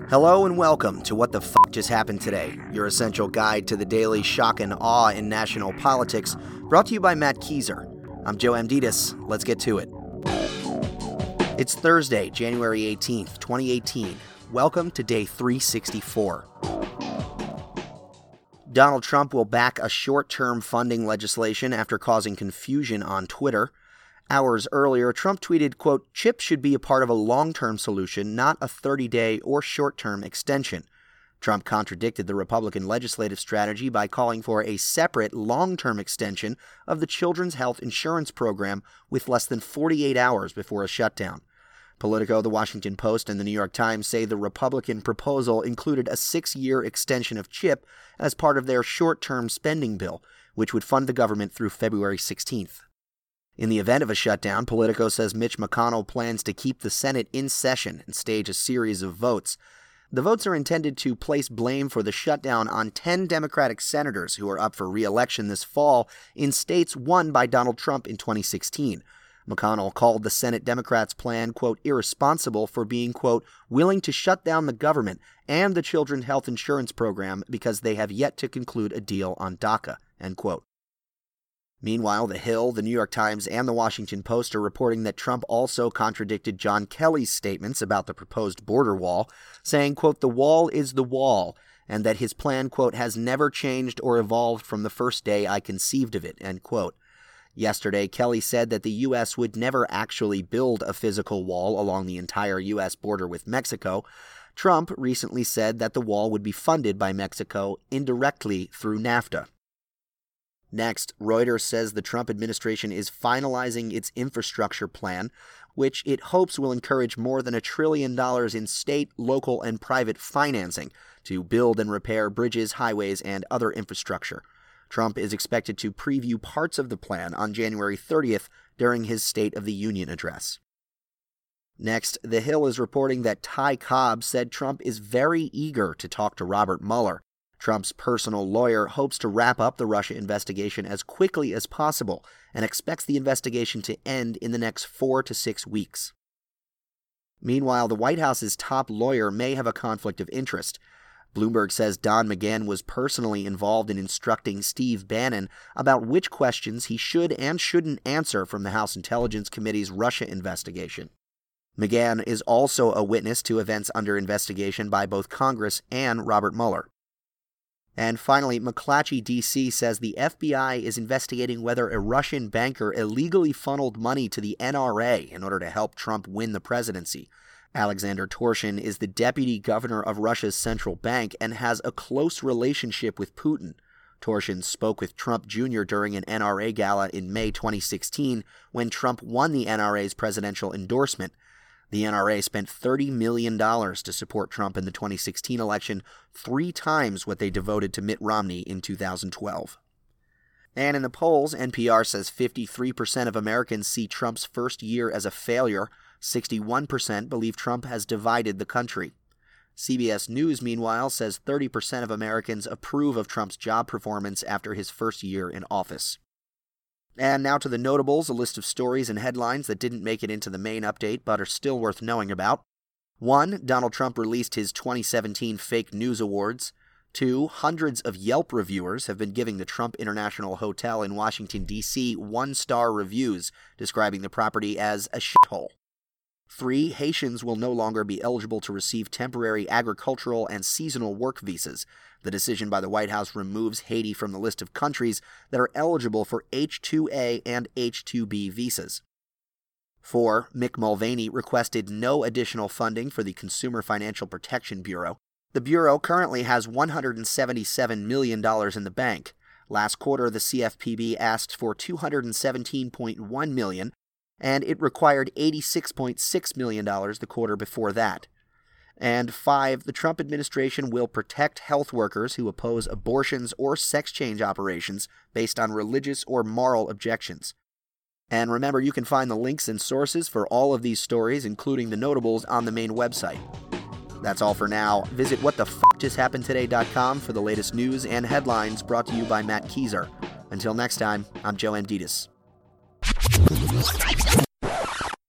Hello and welcome to What the F*** Just Happened Today, your essential guide to the daily shock and awe in national politics, brought to you by Matt Kieser. I'm Joe Amditis. Let's get to it. It's Thursday, January 18th, 2018. Welcome to day 364. Donald Trump will back a short-term funding legislation after causing confusion on Twitter. Hours earlier, Trump tweeted, quote, "CHIP should be a part of a long-term solution, not a 30-day or short-term extension." Trump contradicted the Republican legislative strategy by calling for a separate long-term extension of the Children's Health Insurance Program with less than 48 hours before a shutdown. Politico, The Washington Post, and The New York Times say the Republican proposal included a 6-year extension of CHIP as part of their short-term spending bill, which would fund the government through February 16th. In the event of a shutdown, Politico says Mitch McConnell plans to keep the Senate in session and stage a series of votes. The votes are intended to place blame for the shutdown on 10 Democratic senators who are up for re-election this fall in states won by Donald Trump in 2016. McConnell called the Senate Democrats' plan, quote, irresponsible for being, quote, willing to shut down the government and the Children's Health Insurance Program because they have yet to conclude a deal on DACA, end quote. Meanwhile, The Hill, The New York Times, and The Washington Post are reporting that Trump also contradicted John Kelly's statements about the proposed border wall, saying, quote, the wall is the wall, and that his plan, quote, has never changed or evolved from the first day I conceived of it, end quote. Yesterday, Kelly said that the U.S. would never actually build a physical wall along the entire U.S. border with Mexico. Trump recently said that the wall would be funded by Mexico indirectly through NAFTA. Next, Reuters says the Trump administration is finalizing its infrastructure plan, which it hopes will encourage more than $1 trillion in state, local, and private financing to build and repair bridges, highways, and other infrastructure. Trump is expected to preview parts of the plan on January 30th during his State of the Union address. Next, The Hill is reporting that Ty Cobb said Trump is very eager to talk to Robert Mueller. Trump's personal lawyer hopes to wrap up the Russia investigation as quickly as possible and expects the investigation to end in the next 4 to 6 weeks. Meanwhile, the White House's top lawyer may have a conflict of interest. Bloomberg says Don McGahn was personally involved in instructing Steve Bannon about which questions he should and shouldn't answer from the House Intelligence Committee's Russia investigation. McGahn is also a witness to events under investigation by both Congress and Robert Mueller. And finally, McClatchy, D.C. says the FBI is investigating whether a Russian banker illegally funneled money to the NRA in order to help Trump win the presidency. Alexander Torshin is the deputy governor of Russia's central bank and has a close relationship with Putin. Torshin spoke with Trump Jr. during an NRA gala in May 2016 when Trump won the NRA's presidential endorsement. The NRA spent $30 million to support Trump in the 2016 election, 3 times what they devoted to Mitt Romney in 2012. And in the polls, NPR says 53% of Americans see Trump's first year as a failure. 61% believe Trump has divided the country. CBS News, meanwhile, says 30% of Americans approve of Trump's job performance after his first year in office. And now to the notables, a list of stories and headlines that didn't make it into the main update but are still worth knowing about. 1. Donald Trump released his 2017 Fake News Awards. 2. Hundreds of Yelp reviewers have been giving the Trump International Hotel in Washington, D.C. 1-star reviews, describing the property as a shithole. 3. Haitians will no longer be eligible to receive temporary agricultural and seasonal work visas. The decision by the White House removes Haiti from the list of countries that are eligible for H-2A and H-2B visas. 4. Mick Mulvaney requested no additional funding for the Consumer Financial Protection Bureau. The Bureau currently has $177 million in the bank. Last quarter, the CFPB asked for $217.1 million, and it required $86.6 million the quarter before that. And 5, the Trump administration will protect health workers who oppose abortions or sex change operations based on religious or moral objections. And remember, you can find the links and sources for all of these stories, including the notables, on the main website. That's all for now. Visit whatthefjusthappenedtoday.com for the latest news and headlines brought to you by Matt Kieser. Until next time, I'm Joe Amditis.